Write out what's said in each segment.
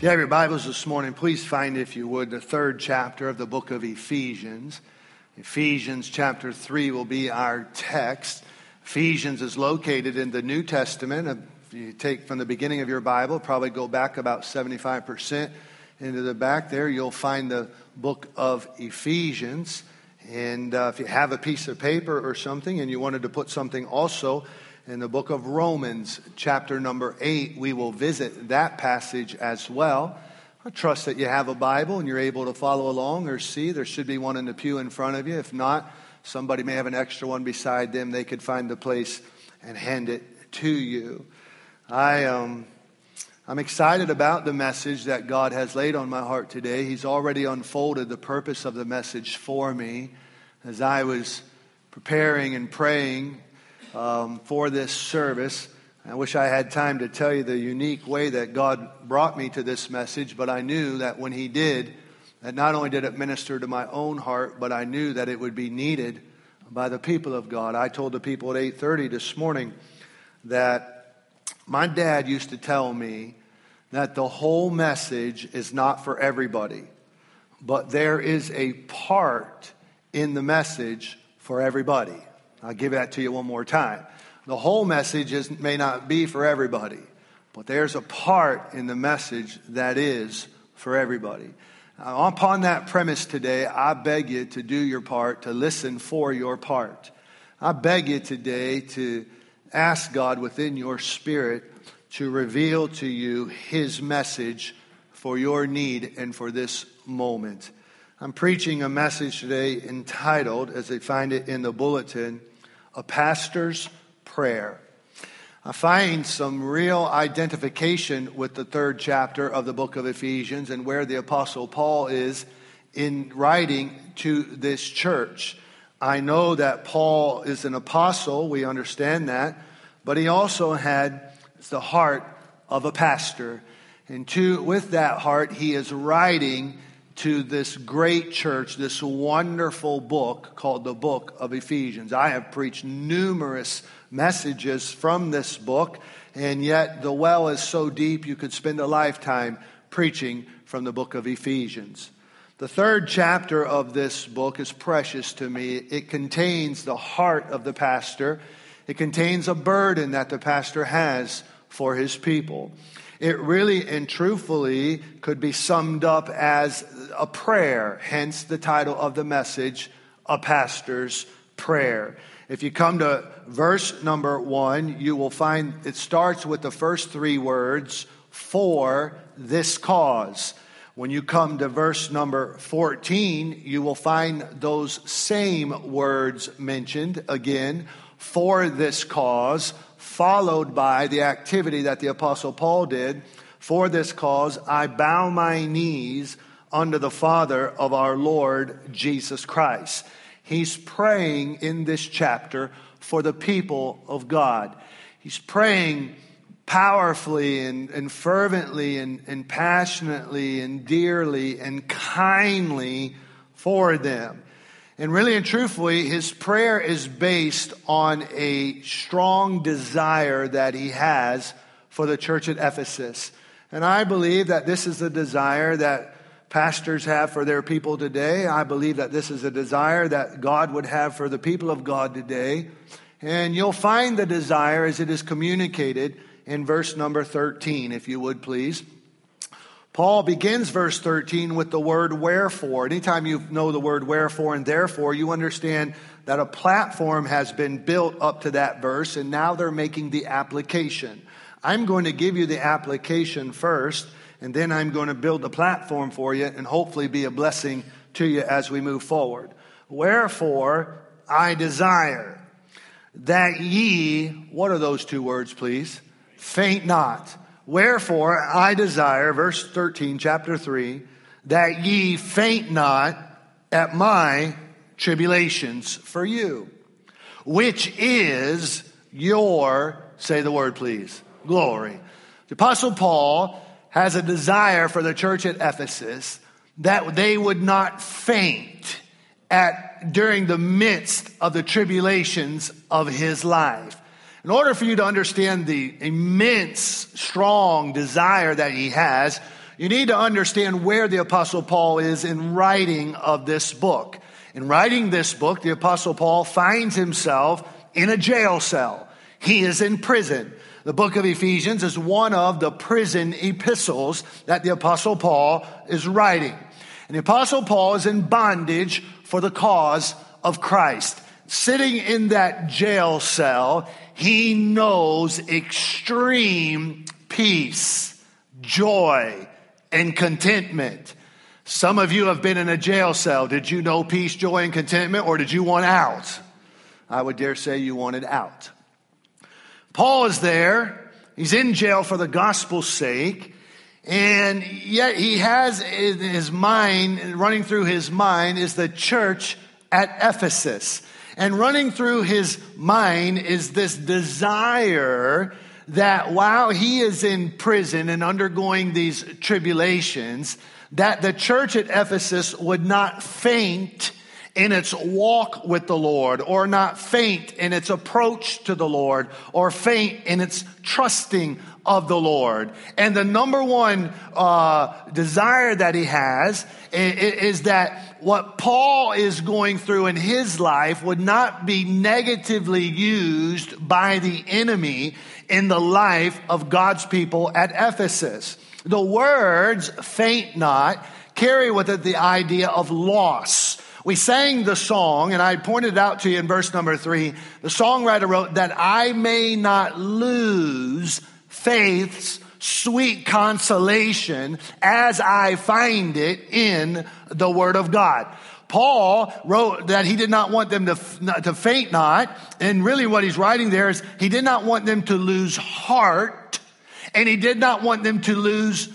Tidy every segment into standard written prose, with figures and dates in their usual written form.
If you have your Bibles this morning, please find, if you would, the third chapter of the book of Ephesians. Ephesians chapter 3 will be our text. Ephesians is located in the New Testament. If you take from the beginning of your Bible, probably go back about 75% into the back there, you'll find the book of Ephesians. And if you have a piece of paper or something and you wanted to put something also in the book of Romans, chapter number 8, we will visit that passage as well. I trust that you have a Bible and you're able to follow along or see. There should be one in the pew in front of you. If not, somebody may have an extra one beside them. They could find the place and hand it to you. I'm excited about the message that God has laid on my heart today. He's already unfolded the purpose of the message for me as I was preparing and praying for this service. I wish I had time to tell you the unique way that God brought me to this message, but I knew that when He did, that not only did it minister to my own heart, but I knew that it would be needed by the people of God. I told the people at 8:30 this morning that my dad used to tell me that the whole message is not for everybody, but there is a part in the message for everybody. I'll give that to you one more time. The whole message may not be for everybody, but there's a part in the message that is for everybody. Upon that premise today, I beg you to do your part, to listen for your part. I beg you today to ask God within your spirit to reveal to you His message for your need and for this moment. I'm preaching a message today entitled, as they find it in the bulletin, A Pastor's Prayer. I find some real identification with the third chapter of the book of Ephesians and where the Apostle Paul is in writing to this church. I know that Paul is an apostle, we understand that, but he also had the heart of a pastor. And with that heart, he is writing to this great church, this wonderful book called the book of Ephesians. I have preached numerous messages from this book, and yet the well is so deep you could spend a lifetime preaching from the book of Ephesians. The third chapter of this book is precious to me. It contains the heart of the pastor. It contains a burden that the pastor has for his people. It really and truthfully could be summed up as a prayer, hence the title of the message, A Pastor's Prayer. If you come to verse number 1, you will find it starts with the first three words, for this cause. When you come to verse number 14, you will find those same words mentioned again, for this cause, followed by the activity that the Apostle Paul did. For this cause, I bow my knees under the Father of our Lord Jesus Christ. He's praying in this chapter for the people of God. He's praying powerfully and fervently and passionately and dearly and kindly for them. And really and truthfully, his prayer is based on a strong desire that he has for the church at Ephesus. And I believe that this is a desire that pastors have for their people today. I believe that this is a desire that God would have for the people of God today. And you'll find the desire as it is communicated in verse number 13, if you would please. Paul begins verse 13 with the word wherefore. Anytime you know the word wherefore and therefore, you understand that a platform has been built up to that verse, and now they're making the application. I'm going to give you the application first, and then I'm going to build the platform for you and hopefully be a blessing to you as we move forward. Wherefore, I desire that ye, what are those two words, please? Faint not. Wherefore I desire, verse 13, chapter 3, that ye faint not at my tribulations for you, which is your, say the word please, glory. The Apostle Paul has a desire for the church at Ephesus that they would not faint during the midst of the tribulations of his life. In order for you to understand the immense, strong desire that he has, you need to understand where the Apostle Paul is in writing of this book. In writing this book, the Apostle Paul finds himself in a jail cell. He is in prison. The book of Ephesians is one of the prison epistles that the Apostle Paul is writing. And the Apostle Paul is in bondage for the cause of Christ. Sitting in that jail cell, he knows extreme peace, joy, and contentment. Some of you have been in a jail cell. Did you know peace, joy, and contentment, or did you want out? I would dare say you wanted out. Paul is there. He's in jail for the gospel's sake. And yet he has in his mind, running through his mind, is the church at Ephesus. And running through his mind is this desire that while he is in prison and undergoing these tribulations, that the church at Ephesus would not faint in its walk with the Lord, or not faint in its approach to the Lord, or faint in its trusting of the Lord. And the number one desire that he has is that what Paul is going through in his life would not be negatively used by the enemy in the life of God's people at Ephesus. The words "faint not" carry with it the idea of loss. We sang the song, and I pointed out to you in verse number 3, the songwriter wrote, "That I may not lose faith's sweet consolation as I find it in the Word of God." Paul wrote that he did not want them to faint not, and really what he's writing there is he did not want them to lose heart, and he did not want them to lose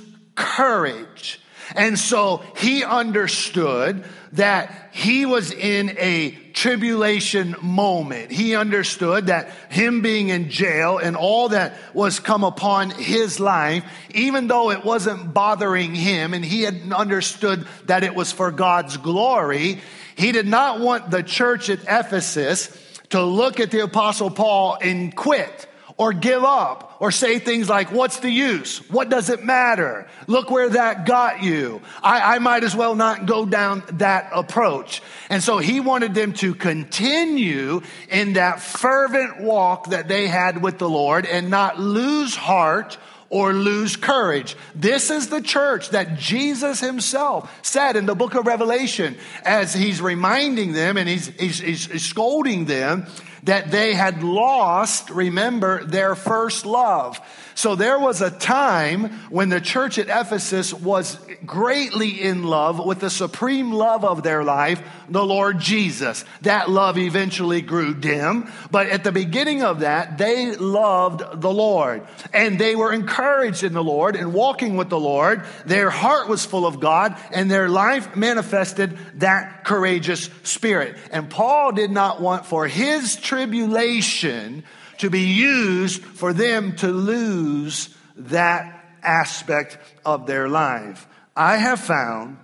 courage. And so he understood that he was in a tribulation moment. He understood that him being in jail and all that was come upon his life, even though it wasn't bothering him and he had understood that it was for God's glory, he did not want the church at Ephesus to look at the Apostle Paul and quit or give up or say things like, "What's the use? What does it matter? Look where that got you. I might as well not go down that approach." And so he wanted them to continue in that fervent walk that they had with the Lord and not lose heart or lose courage. This is the church that Jesus himself said in the book of Revelation as he's reminding them and he's scolding them that they had lost, remember, their first love. So there was a time when the church at Ephesus was greatly in love with the supreme love of their life, the Lord Jesus. That love eventually grew dim, but at the beginning of that, they loved the Lord. And they were encouraged in the Lord and walking with the Lord. Their heart was full of God, and their life manifested that courageous spirit. And Paul did not want for his tribulation to be used for them to lose that aspect of their life. I have found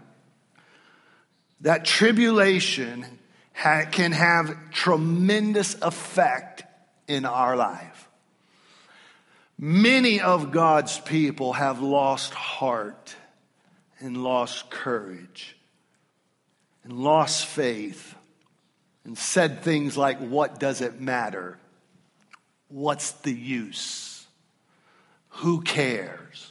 that tribulation can have tremendous effect in our life. Many of God's people have lost heart and lost courage and lost faith and said things like, "What does it matter? What's the use? Who cares?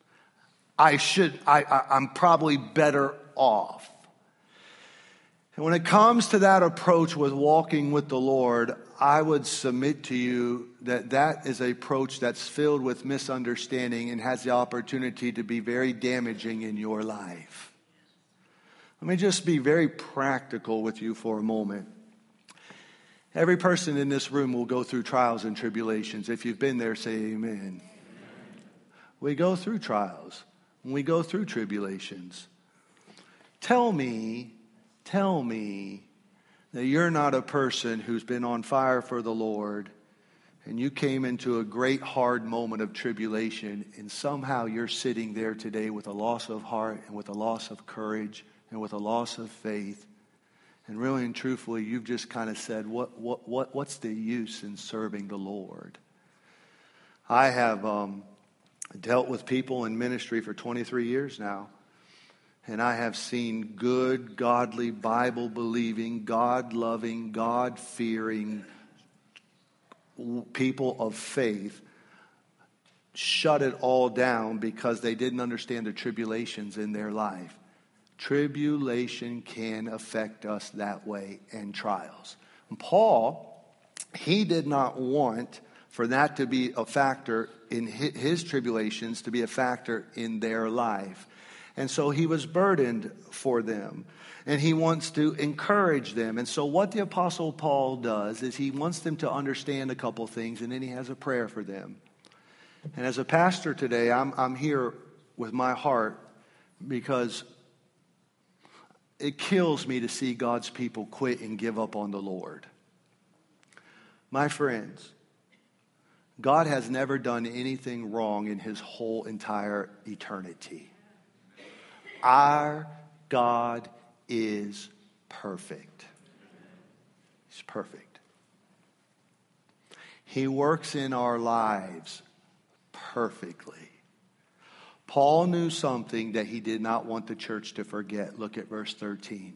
I'm probably better off." And when it comes to that approach with walking with the Lord, I would submit to you that that is an approach that's filled with misunderstanding and has the opportunity to be very damaging in your life. Let me just be very practical with you for a moment. Every person in this room will go through trials and tribulations. If you've been there, say amen. We go through trials. We go through tribulations. Tell me that you're not a person who's been on fire for the Lord and you came into a great hard moment of tribulation and somehow you're sitting there today with a loss of heart and with a loss of courage and with a loss of faith. And really and truthfully, you've just kind of said, what's the use in serving the Lord? I have dealt with people in ministry for 23 years now. And I have seen good, godly, Bible-believing, God-loving, God-fearing people of faith shut it all down because they didn't understand the tribulations in their life. Tribulation can affect us that way, and trials. And Paul, he did not want for that to be a factor in his tribulations, to be a factor in their life. And so he was burdened for them. And he wants to encourage them. And so what the Apostle Paul does is he wants them to understand a couple things, and then he has a prayer for them. And as a pastor today, I'm here with my heart because it kills me to see God's people quit and give up on the Lord. My friends, God has never done anything wrong in his whole entire eternity. Our God is perfect. He's perfect. He works in our lives perfectly. Paul knew something that he did not want the church to forget. Look at verse 13.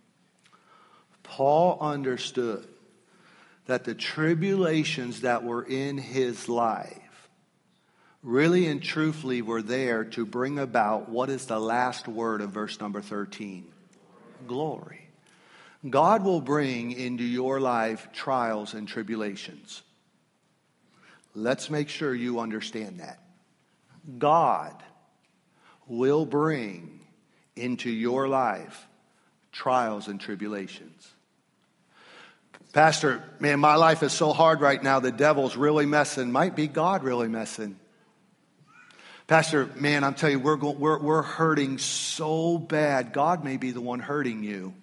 Paul understood that the tribulations that were in his life really and truthfully were there to bring about what is the last word of verse number 13? Glory. God will bring into your life trials and tribulations. Let's make sure you understand that. God will bring into your life trials and tribulations. Pastor, man, my life is so hard right now. The devil's really messing. Might be God really messing. Pastor, man, I'm telling you, we're hurting so bad. God may be the one hurting you.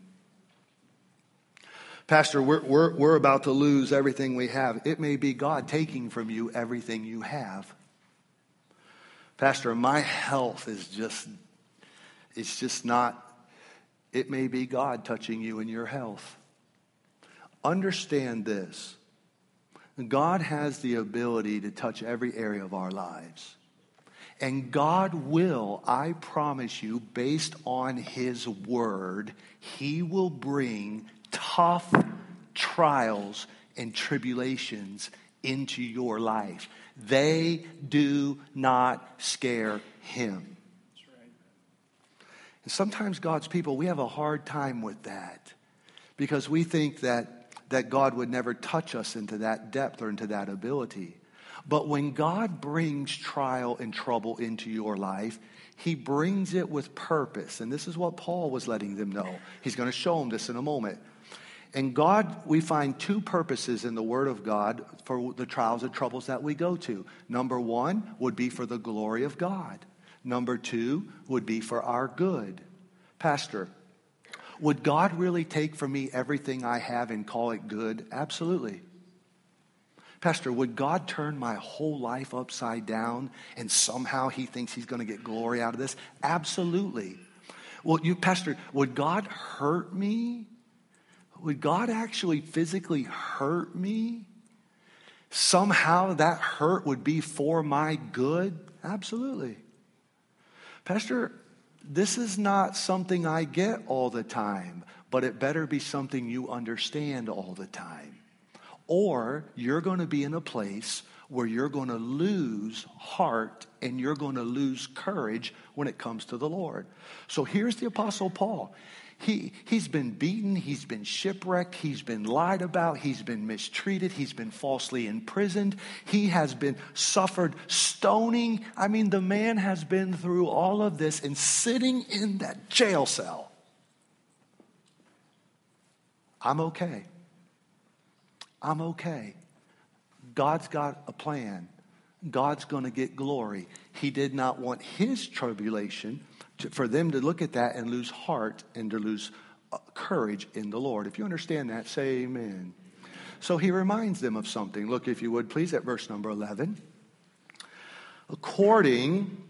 Pastor, we're about to lose everything we have. It may be God taking from you everything you have. Pastor, my health is just not, it may be God touching you in your health. Understand this. God has the ability to touch every area of our lives. And God will, I promise you, based on his word, he will bring tough trials and tribulations into your life. They do not scare him. That's right. And sometimes God's people, we have a hard time with that because we think that God would never touch us into that depth or into that ability. But when God brings trial and trouble into your life, he brings it with purpose. And this is what Paul was letting them know. He's going to show them this in a moment. And God, we find two purposes in the Word of God for the trials and troubles that we go to. Number one would be for the glory of God. Number two would be for our good. Pastor, would God really take from me everything I have and call it good? Absolutely. Pastor, would God turn my whole life upside down and somehow he thinks he's going to get glory out of this? Absolutely. Well, Pastor, would God hurt me? Would God actually physically hurt me? Somehow that hurt would be for my good? Absolutely. Pastor, this is not something I get all the time, but it better be something you understand all the time. Or you're going to be in a place where you're going to lose heart and you're going to lose courage when it comes to the Lord. So here's the Apostle Paul. He's been beaten, he's been shipwrecked, he's been lied about, he's been mistreated, he's been falsely imprisoned, he has been suffered stoning. I mean, the man has been through all of this and sitting in that jail cell. I'm okay. I'm okay. God's got a plan. God's going to get glory. He did not want his tribulation for them to look at that and lose heart and to lose courage in the Lord. If you understand that, say amen. So he reminds them of something. Look, if you would, please, at verse number 11. According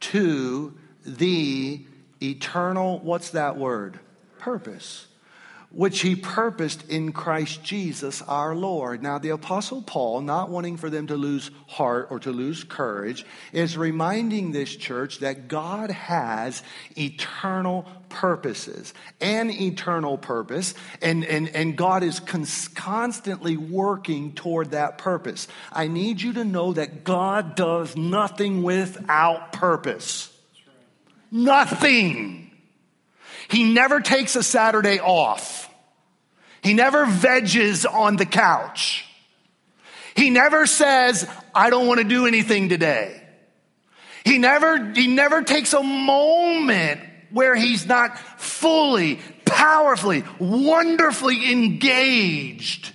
to the eternal, what's that word? Purpose. which he purposed in Christ Jesus our Lord. Now, the Apostle Paul, not wanting for them to lose heart or to lose courage, is reminding this church that God has eternal purposes, an eternal purpose, and God is constantly working toward that purpose. I need you to know that God does nothing without purpose. Nothing. He never takes a Saturday off. He never veges on the couch. He never says, I don't want to do anything today. He never takes a moment where he's not fully, powerfully, wonderfully engaged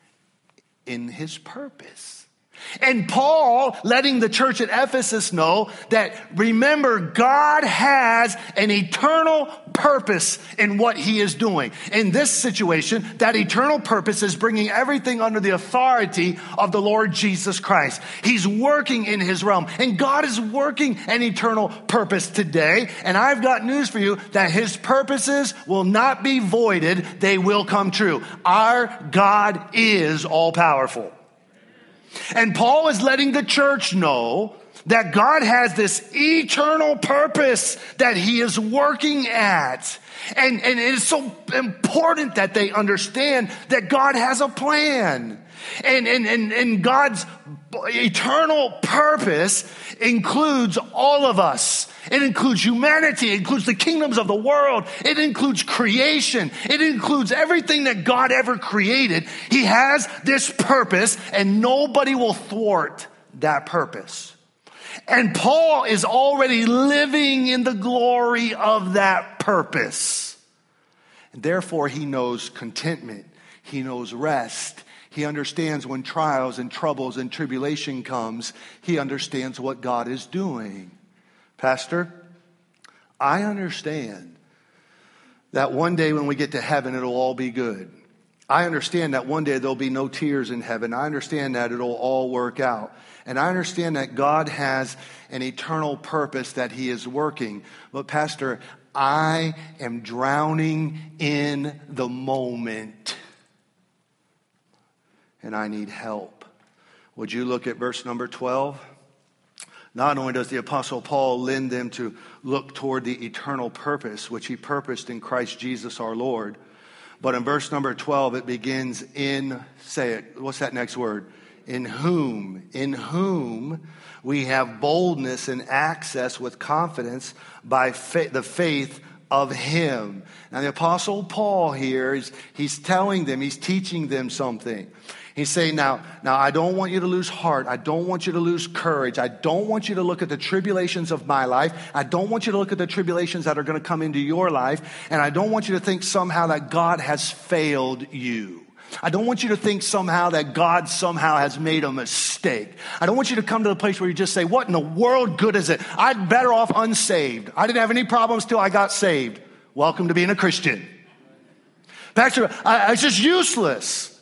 in his purpose. And Paul letting the church at Ephesus know that, remember, God has an eternal purpose in what he is doing. In this situation, that eternal purpose is bringing everything under the authority of the Lord Jesus Christ. He's working in his realm, and God is working an eternal purpose today. And I've got news for you that his purposes will not be voided. They will come true. Our God is all powerful. And Paul is letting the church know that God has this eternal purpose that he is working at. And it is so important that they understand that God has a plan. And God's eternal purpose includes all of us. It includes humanity. It includes the kingdoms of the world. It includes creation. It includes everything that God ever created. He has this purpose, and nobody will thwart that purpose. And Paul is already living in the glory of that purpose. And therefore, he knows contentment. He knows rest. He understands when trials and troubles and tribulation comes, he understands what God is doing. Pastor, I understand that one day when we get to heaven, it'll all be good. I understand that one day there'll be no tears in heaven. I understand that it'll all work out. And I understand that God has an eternal purpose that he is working. But Pastor, I am drowning in the moment. And I need help. Would you look at verse number 12? Not only does the Apostle Paul lend them to look toward the eternal purpose, which he purposed in Christ Jesus our Lord, but in verse number 12, it begins in, say it, what's that next word? In whom we have boldness and access with confidence by the faith of him. Now the Apostle Paul here, he's telling them, he's teaching them something. He's saying, now I don't want you to lose heart. I don't want you to lose courage. I don't want you to look at the tribulations of my life. I don't want you to look at the tribulations that are going to come into your life. And I don't want you to think somehow that God has failed you. I don't want you to think somehow that God somehow has made a mistake. I don't want you to come to the place where you just say, what in the world good is it? I'm better off unsaved. I didn't have any problems till I got saved. Welcome to being a Christian. Pastor, it's just useless.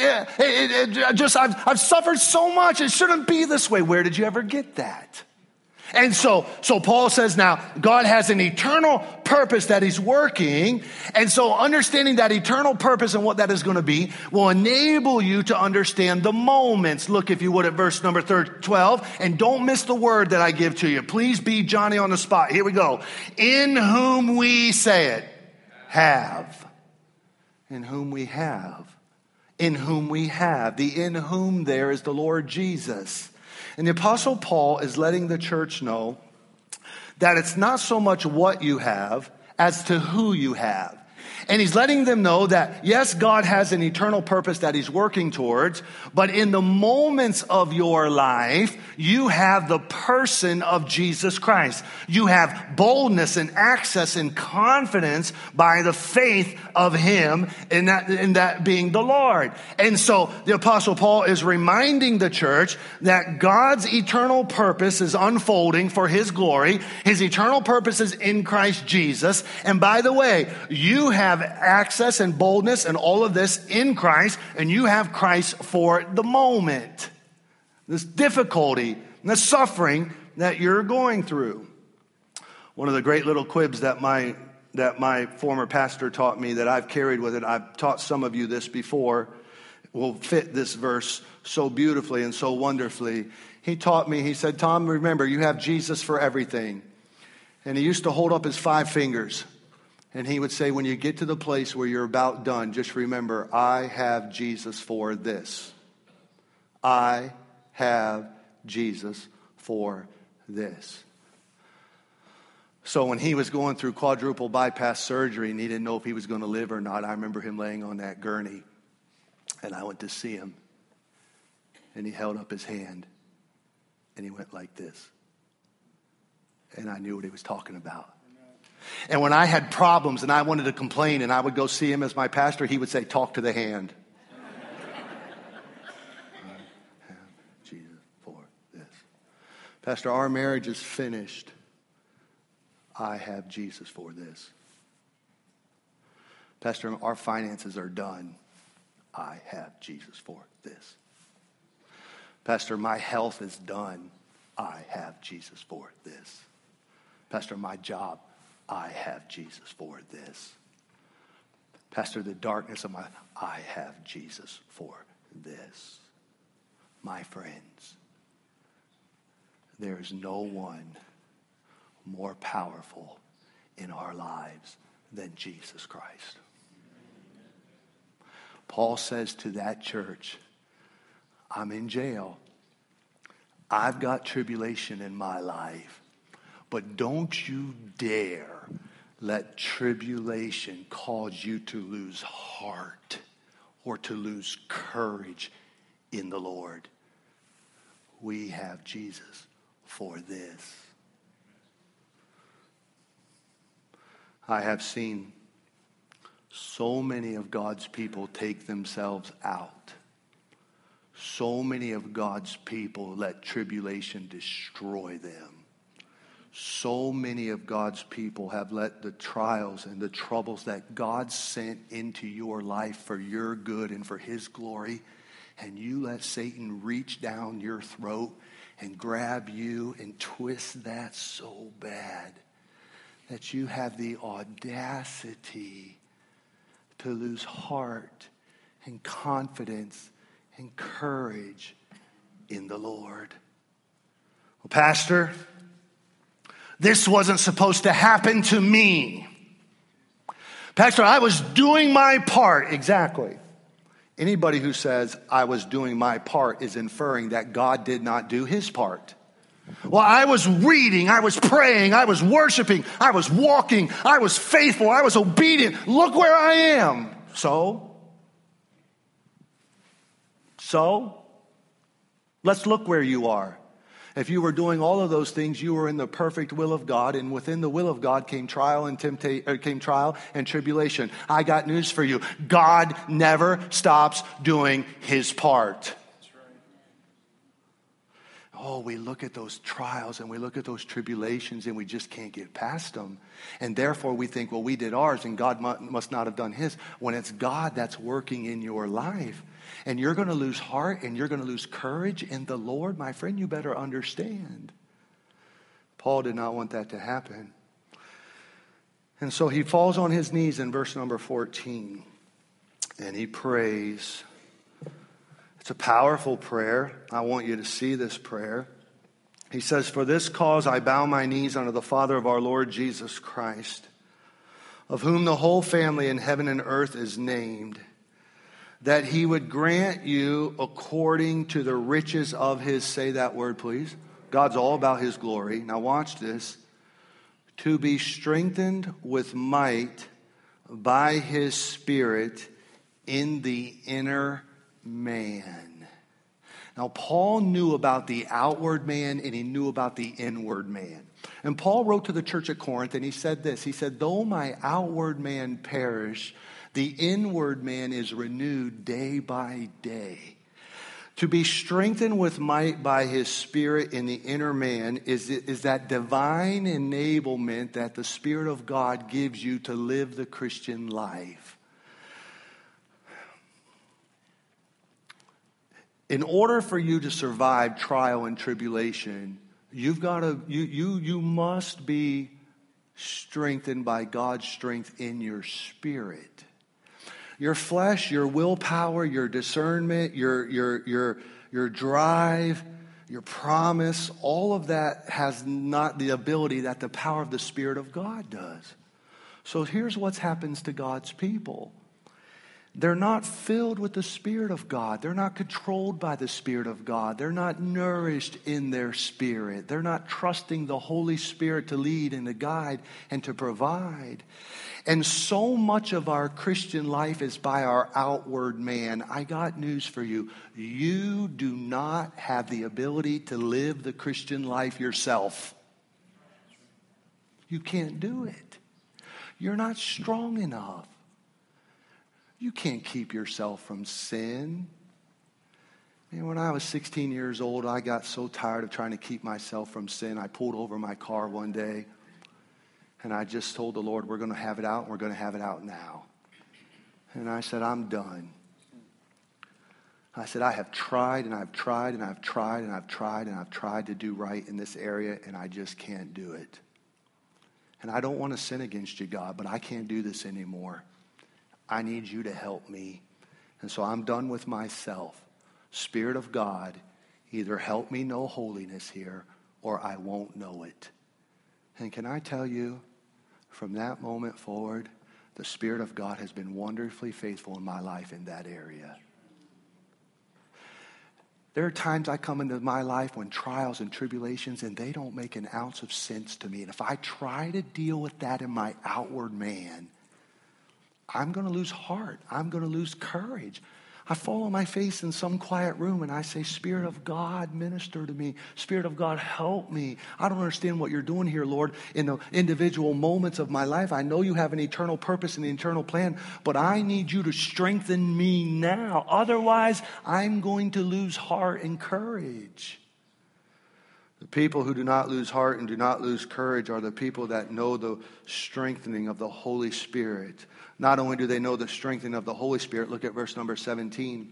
I've suffered so much. It shouldn't be this way. Where did you ever get that? And so Paul says now, God has an eternal purpose that he's working. And so understanding that eternal purpose and what that is going to be will enable you to understand the moments. Look, if you would, at verse number 12, and don't miss the word that I give to you. Please be Johnny on the spot. Here we go. In whom we, say it, have. In whom we have. In whom we have. The in whom there is the Lord Jesus. And the Apostle Paul is letting the church know that it's not so much what you have as to who you have. And he's letting them know that, yes, God has an eternal purpose that he's working towards, but in the moments of your life, you have the person of Jesus Christ. You have boldness and access and confidence by the faith of him, and that being the Lord. And so the Apostle Paul is reminding the church that God's eternal purpose is unfolding for his glory. His eternal purpose is in Christ Jesus. And by the way, you have access and boldness and all of this in Christ, and you have Christ for the moment. This difficulty and the suffering that you're going through. One of the great little quibs that my that my former pastor taught me that I've carried with it. I've taught some of you this before. Will fit this verse so beautifully and so wonderfully. He taught me, he said, Tom, remember, you have Jesus for everything. And he used to hold up his 5 fingers. And he would say, when you get to the place where you're about done, just remember, I have Jesus for this. I have Jesus for this. So when he was going through quadruple bypass surgery and he didn't know if he was going to live or not, I remember him laying on that gurney. And I went to see him. And he held up his hand. And he went like this. And I knew what he was talking about. And when I had problems and I wanted to complain and I would go see him as my pastor, he would say, talk to the hand. I have Jesus for this. Pastor, our marriage is finished. I have Jesus for this. Pastor, our finances are done. I have Jesus for this. Pastor, my health is done. I have Jesus for this. Pastor, my job, I have Jesus for this. Pastor, the darkness of my life, I have Jesus for this. My friends, there is no one more powerful in our lives than Jesus Christ. Paul says to that church, I'm in jail. I've got tribulation in my life. But don't you dare let tribulation cause you to lose heart or to lose courage in the Lord. We have Jesus for this. I have seen so many of God's people take themselves out. So many of God's people let tribulation destroy them. So many of God's people have let the trials and the troubles that God sent into your life for your good and for his glory, and you let Satan reach down your throat and grab you and twist that so bad that you have the audacity to lose heart and confidence and courage in the Lord. Well, Pastor, this wasn't supposed to happen to me. Pastor, I was doing my part. Exactly. Anybody who says I was doing my part is inferring that God did not do his part. Well, I was reading, I was praying, I was worshiping, I was walking, I was faithful, I was obedient. Look where I am. So, let's look where you are. If you were doing all of those things, you were in the perfect will of God, and within the will of God came trial and tribulation. I got news for you. God never stops doing his part. Oh, we look at those trials and we look at those tribulations and we just can't get past them. And therefore we think, well, we did ours and God must not have done his. When it's God that's working in your life. And you're going to lose heart and you're going to lose courage in the Lord, my friend, you better understand. Paul did not want that to happen. And so he falls on his knees in verse number 14. And he prays. It's a powerful prayer. I want you to see this prayer. He says, for this cause I bow my knees unto the Father of our Lord Jesus Christ, of whom the whole family in heaven and earth is named, that he would grant you according to the riches of his, say that word please. God's all about his glory. Now watch this. To be strengthened with might by his Spirit in the inner man. Now, Paul knew about the outward man and he knew about the inward man. And Paul wrote to the church at Corinth and he said this. He said, though my outward man perish, the inward man is renewed day by day. To be strengthened with might by his Spirit in the inner man is that divine enablement that the Spirit of God gives you to live the Christian life. In order for you to survive trial and tribulation, you must be strengthened by God's strength in your spirit. Your flesh, your willpower, your discernment, your drive, your promise, all of that has not the ability that the power of the Spirit of God does. So here's what happens to God's people. They're not filled with the Spirit of God. They're not controlled by the Spirit of God. They're not nourished in their spirit. They're not trusting the Holy Spirit to lead and to guide and to provide. And so much of our Christian life is by our outward man. I got news for you. You do not have the ability to live the Christian life yourself. You can't do it. You're not strong enough. You can't keep yourself from sin. Man, when I was 16 years old, I got so tired of trying to keep myself from sin. I pulled over my car one day, and I just told the Lord, we're going to have it out, and we're going to have it out now. And I said, I'm done. I said, I have tried, and I've tried, and I've tried, and I've tried, and I've tried to do right in this area, and I just can't do it. And I don't want to sin against you, God, but I can't do this anymore. I need you to help me. And so I'm done with myself. Spirit of God, either help me know holiness here or I won't know it. And can I tell you, from that moment forward, the Spirit of God has been wonderfully faithful in my life in that area. There are times I come into my life when trials and tribulations and they don't make an ounce of sense to me. And if I try to deal with that in my outward man, I'm going to lose heart. I'm going to lose courage. I fall on my face in some quiet room and I say, Spirit of God, minister to me. Spirit of God, help me. I don't understand what you're doing here, Lord, in the individual moments of my life. I know you have an eternal purpose and an eternal plan, but I need you to strengthen me now. Otherwise, I'm going to lose heart and courage. The people who do not lose heart and do not lose courage are the people that know the strengthening of the Holy Spirit. Not only do they know the strengthening of the Holy Spirit, look at verse number 17.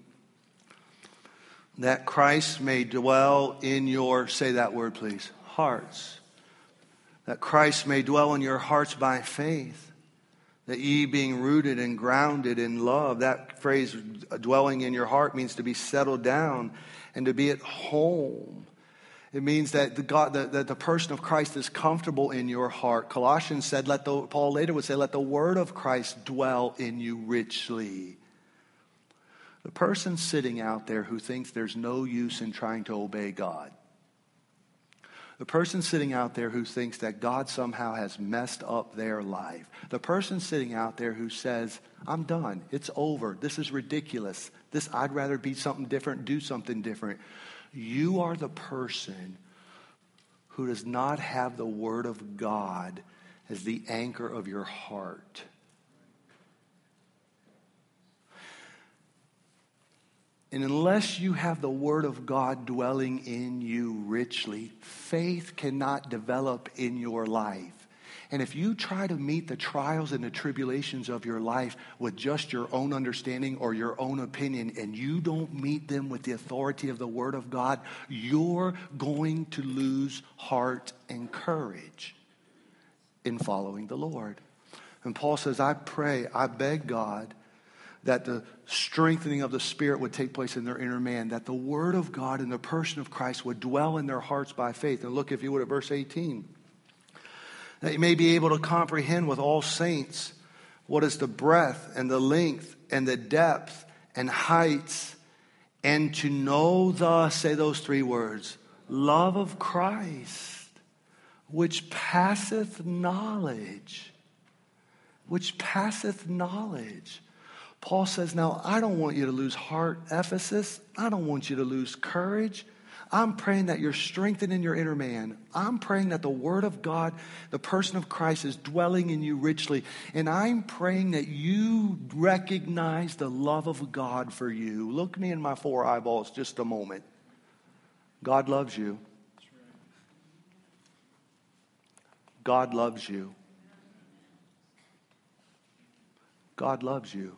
That Christ may dwell in your, say that word please, hearts. That Christ may dwell in your hearts by faith. That ye being rooted and grounded in love. That phrase, dwelling in your heart, means to be settled down and to be at home. It means that the person of Christ is comfortable in your heart. Colossians said, Paul later would say, let the word of Christ dwell in you richly. The person sitting out there who thinks there's no use in trying to obey God. The person sitting out there who thinks that God somehow has messed up their life. The person sitting out there who says, I'm done. It's over. This is ridiculous. I'd rather be something different, do something different. You are the person who does not have the Word of God as the anchor of your heart. And unless you have the Word of God dwelling in you richly, faith cannot develop in your life. And if you try to meet the trials and the tribulations of your life with just your own understanding or your own opinion, and you don't meet them with the authority of the Word of God, you're going to lose heart and courage in following the Lord. And Paul says, I pray, I beg God that the strengthening of the Spirit would take place in their inner man, that the Word of God and the person of Christ would dwell in their hearts by faith. And look, if you would, at verse 18. That you may be able to comprehend with all saints what is the breadth and the length and the depth and heights, and to know the, say those three words, love of Christ, which passeth knowledge. Which passeth knowledge. Paul says, now, I don't want you to lose heart, Ephesus. I don't want you to lose courage. I'm praying that you're strengthened in your inner man. I'm praying that the Word of God, the person of Christ, is dwelling in you richly. And I'm praying that you recognize the love of God for you. Look me in my four eyeballs just a moment. God loves you. God loves you. God loves you.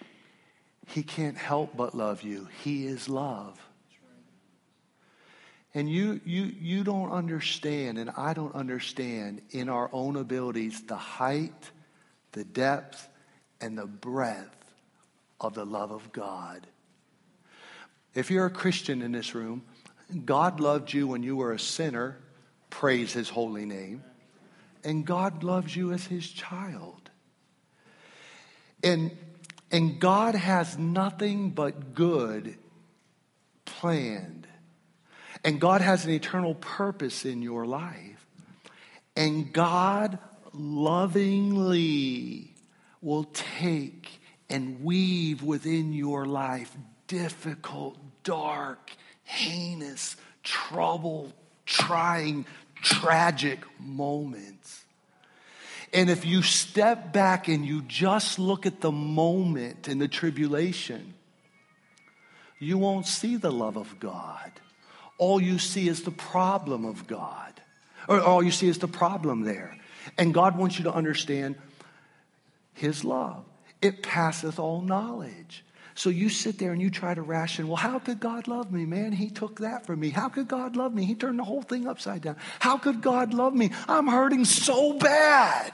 He can't help but love you. He is love. And you don't understand, and I don't understand in our own abilities the height, the depth, and the breadth of the love of God. If you're a Christian in this room, God loved you when you were a sinner. Praise his holy name. And God loves you as his child. And God has nothing but good planned. And God has an eternal purpose in your life. And God lovingly will take and weave within your life difficult, dark, heinous, troubled, trying, tragic moments. And if you step back and you just look at the moment in the tribulation, you won't see the love of God. All you see is the problem of God. Or all you see is the problem there. And God wants you to understand his love. It passeth all knowledge. So you sit there and you try to ration, well, how could God love me, man? He took that from me. How could God love me? He turned the whole thing upside down. How could God love me? I'm hurting so bad.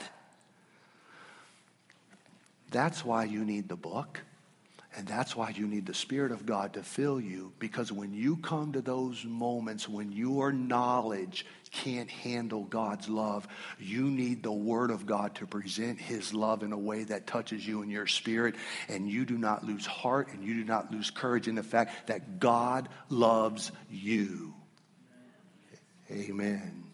That's why you need the book. And that's why you need the Spirit of God to fill you. Because when you come to those moments when your knowledge can't handle God's love, you need the Word of God to present his love in a way that touches you in your spirit. And you do not lose heart and you do not lose courage in the fact that God loves you. Amen.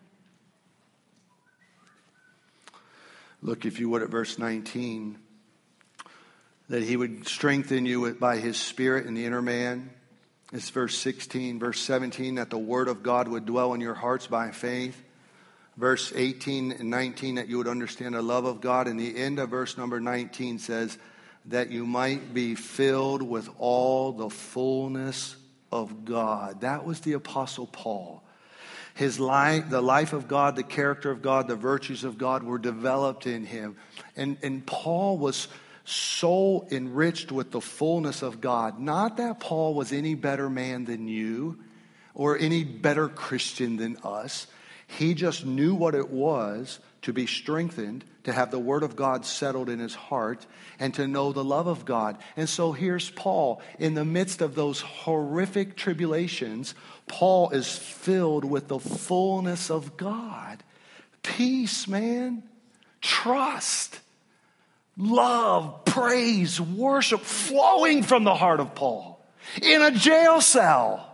Look, if you would, at verse 19. That he would strengthen you by his Spirit in the inner man. It's verse 16. Verse 17, that the word of God would dwell in your hearts by faith. Verse 18 and 19, that you would understand the love of God. And the end of verse number 19 says, that you might be filled with all the fullness of God. That was the Apostle Paul. His life, the life of God, the character of God, the virtues of God were developed in him. And Paul was so enriched with the fullness of God. Not that Paul was any better man than you or any better Christian than us. He just knew what it was to be strengthened, to have the word of God settled in his heart, and to know the love of God. And so here's Paul. In the midst of those horrific tribulations, Paul is filled with the fullness of God. Peace, man. Trust. Love, praise, worship flowing from the heart of Paul in a jail cell.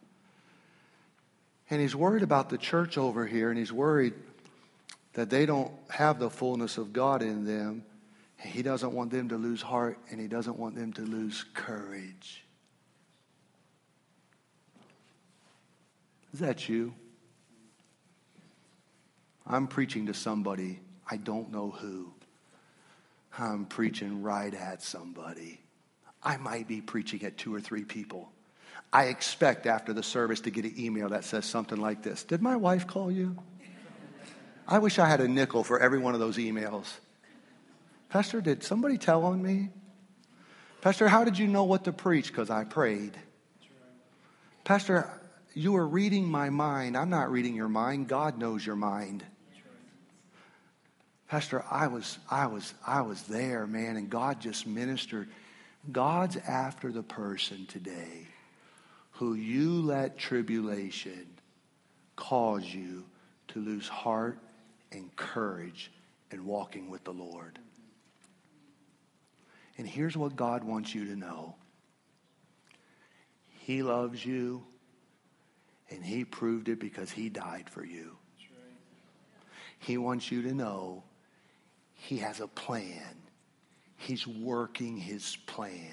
And he's worried about the church over here, and he's worried that they don't have the fullness of God in them. He doesn't want them to lose heart, and he doesn't want them to lose courage. Is that you? I'm preaching to somebody, I don't know who. I'm preaching right at somebody. I might be preaching at 2 or 3 people. I expect after the service to get an email that says something like this. Did my wife call you? I wish I had a nickel for every one of those emails. Pastor, did somebody tell on me? Pastor, how did you know what to preach? Because I prayed. Pastor, you were reading my mind. I'm not reading your mind. God knows your mind. Pastor, I was there, man, and God just ministered. God's after the person today who you let tribulation cause you to lose heart and courage in walking with the Lord. And here's what God wants you to know. He loves you, and he proved it because he died for you. He wants you to know he has a plan. He's working his plan.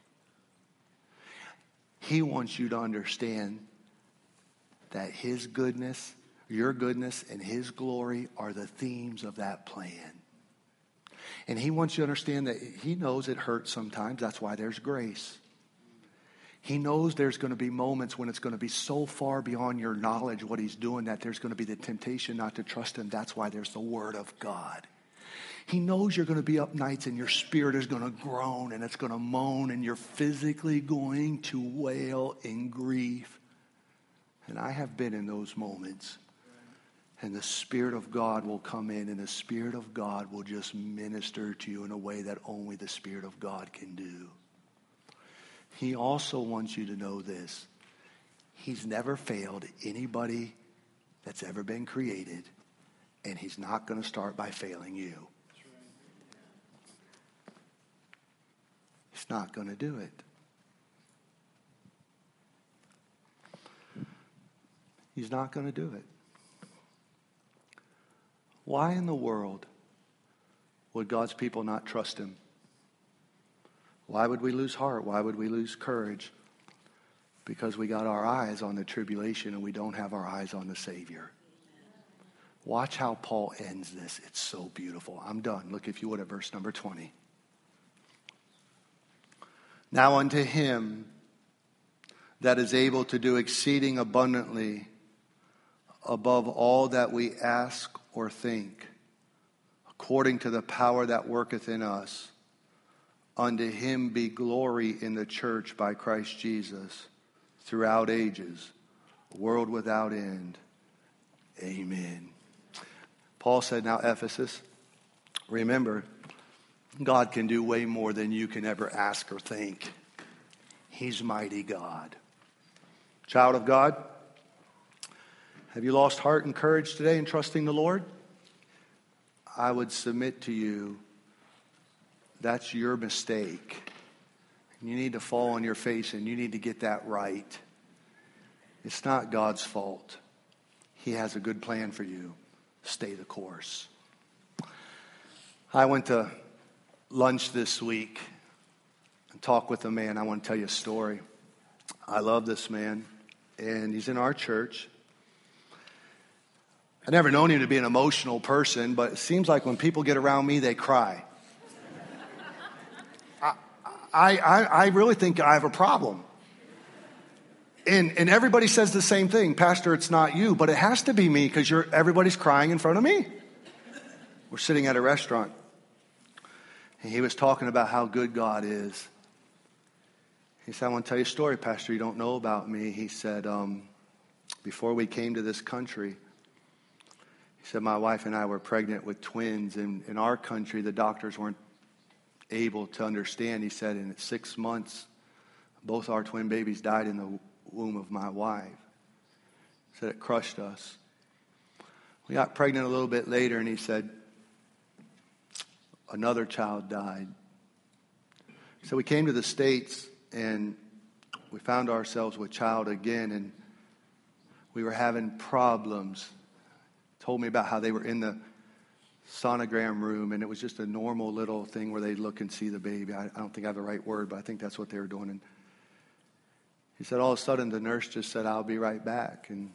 He wants you to understand that his goodness, your goodness, and his glory are the themes of that plan. And he wants you to understand that he knows it hurts sometimes. That's why there's grace. He knows there's going to be moments when it's going to be so far beyond your knowledge what he's doing that there's going to be the temptation not to trust him. That's why there's the word of God. He knows you're going to be up nights and your spirit is going to groan and it's going to moan and you're physically going to wail in grief. And I have been in those moments. And the Spirit of God will come in, and the Spirit of God will just minister to you in a way that only the Spirit of God can do. He also wants you to know this. He's never failed anybody that's ever been created, and he's not going to start by failing you. He's not going to do it. He's not going to do it. Why in the world would God's people not trust him? Why would we lose heart? Why would we lose courage? Because we got our eyes on the tribulation and we don't have our eyes on the Savior. Watch how Paul ends this. It's so beautiful. I'm done. Look, if you would, at verse number 20. Now unto him that is able to do exceeding abundantly above all that we ask or think, according to the power that worketh in us, unto him be glory in the church by Christ Jesus, throughout ages, world without end. Amen. Paul said, now Ephesus, remember, God can do way more than you can ever ask or think. He's mighty God. Child of God, have you lost heart and courage today in trusting the Lord? I would submit to you that's your mistake. You need to fall on your face and you need to get that right. It's not God's fault. He has a good plan for you. Stay the course. I went to lunch this week and talked with a man. I want to tell you a story. I love this man, and he's in our church. I never known him to be an emotional person, but it seems like when people get around me, they cry. I really think I have a problem. And everybody says the same thing. Pastor, it's not you, but it has to be me because everybody's crying in front of me. We're sitting at a restaurant, and he was talking about how good God is. He said, I want to tell you a story, Pastor, you don't know about me. He said, before we came to this country, he said, my wife and I were pregnant with twins, and in our country, the doctors weren't able to understand. He said, in 6 months, both our twin babies died in the womb of my wife. He said, it crushed us. We got pregnant a little bit later, and he said, another child died. So we came to the States, and we found ourselves with child again, and we were having problems. Told me about how they were in the sonogram room, and it was just a normal little thing where they look and see the baby. I don't think I have the right word, but I think that's what they were doing. And he said all of a sudden the nurse just said, I'll be right back. And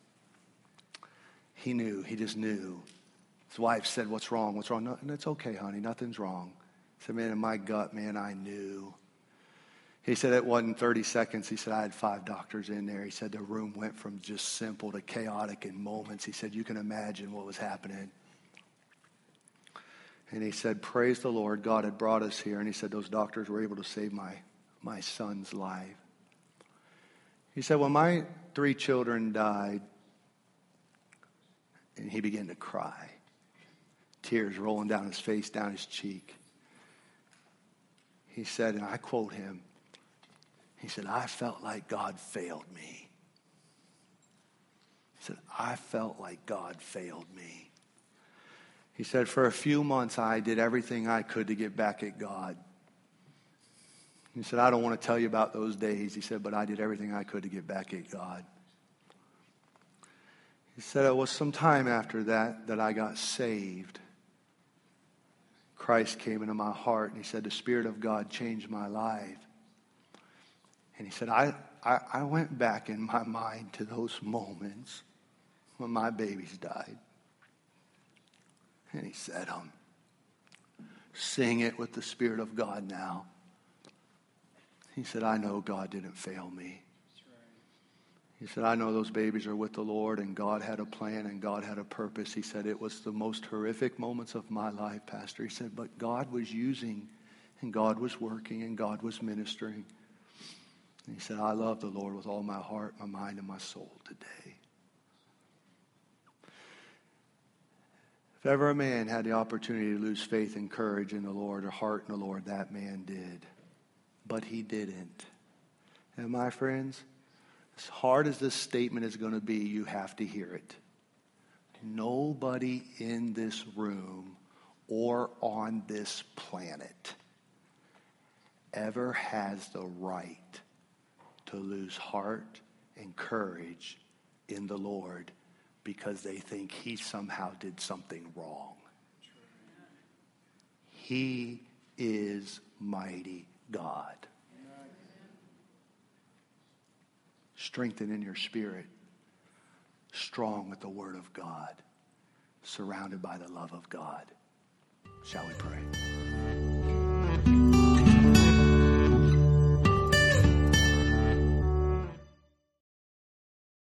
he knew. He just knew. His wife said, what's wrong? What's wrong? No, and it's okay, honey. Nothing's wrong. He said, man, in my gut, man, I knew. He said it wasn't 30 seconds. He said, I had 5 doctors in there. He said the room went from just simple to chaotic in moments. He said, you can imagine what was happening. And he said, praise the Lord, God had brought us here. And he said, those doctors were able to save my son's life. He said, when my 3 children died, and he began to cry, tears rolling down his face, down his cheek. He said, and I quote him, he said, I felt like God failed me. He said, I felt like God failed me. He said, for a few months, I did everything I could to get back at God. He said, I don't want to tell you about those days. He said, but I did everything I could to get back at God. He said, it was some time after that I got saved. Christ came into my heart, and he said, the Spirit of God changed my life. And he said, I went back in my mind to those moments when my babies died. And he said, sing it with the Spirit of God now. He said, I know God didn't fail me. He said, I know those babies are with the Lord, and God had a plan and God had a purpose. He said, it was the most horrific moments of my life, Pastor. He said, but God was using, and God was working, and God was ministering. And he said, I love the Lord with all my heart, my mind, and my soul today. If ever a man had the opportunity to lose faith and courage in the Lord or heart in the Lord, that man did. But he didn't. And my friends, as hard as this statement is going to be, you have to hear it. Nobody in this room or on this planet ever has the right to lose heart and courage in the Lord because they think he somehow did something wrong. He is mighty God. Strengthen in your spirit, strong with the word of God, surrounded by the love of God. Shall we pray?